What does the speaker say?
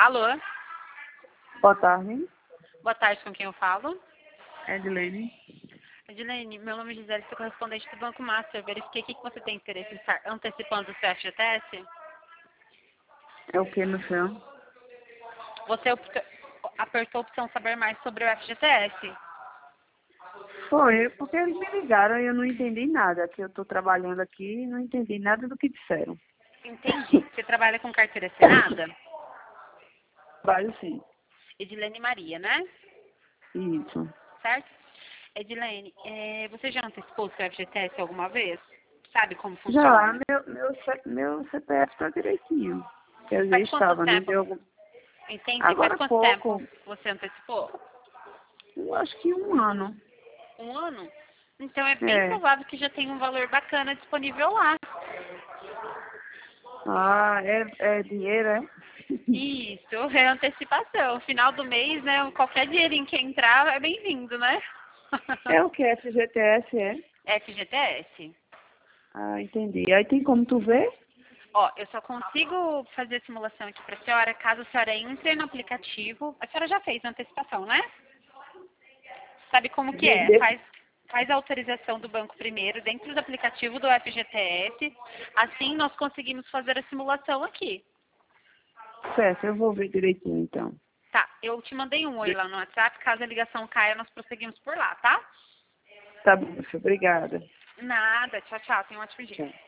Alô? Boa tarde, Boa tarde, com quem eu falo? Edilene. Edilene, meu nome é Gisele, sou correspondente do Banco Master. Verifiquei aqui que você tem interesse em estar antecipando o seu FGTS. É o que, meu senhor? Você apertou a opção saber mais sobre o FGTS. Foi, porque eles me ligaram e eu não entendi nada, que eu estou trabalhando aqui e não entendi nada do que disseram. Entendi. Você trabalha com carteira assinada? Trabalho sim, Edilene Maria, né? isso. Certo? Edilene, você já antecipou o seu FGTS alguma vez? Sabe como Já, funciona? meu CPF está direitinho. Quer dizer, Faz quanto estava, né? tempo? Deu algum... Entendi. Faz Agora há quanto tempo pouco, você antecipou? eu acho que 1 ano. Um ano? Então é bem É. provável que já tenha um valor bacana disponível lá. Ah, é dinheiro, é? Isso, é antecipação. Final do mês, né? Qualquer dinheirinho que entrar é bem-vindo, né? É o que? FGTS, é? FGTS. Ah, entendi. Aí tem como tu ver? Ó, eu só consigo fazer a simulação aqui para a senhora caso a senhora entre no aplicativo. A senhora já fez a antecipação, né? Sabe como que De, é? de... Faz a autorização do banco primeiro dentro do aplicativo do FGTS. Assim nós conseguimos fazer a simulação aqui. Certo, eu vou ver direitinho então. Tá, eu te mandei um oi lá no WhatsApp. Caso a ligação caia, nós prosseguimos por lá, tá? Tá bom, obrigada. Nada, tchau, tchau. Tenha um ótimo dia. Tchau.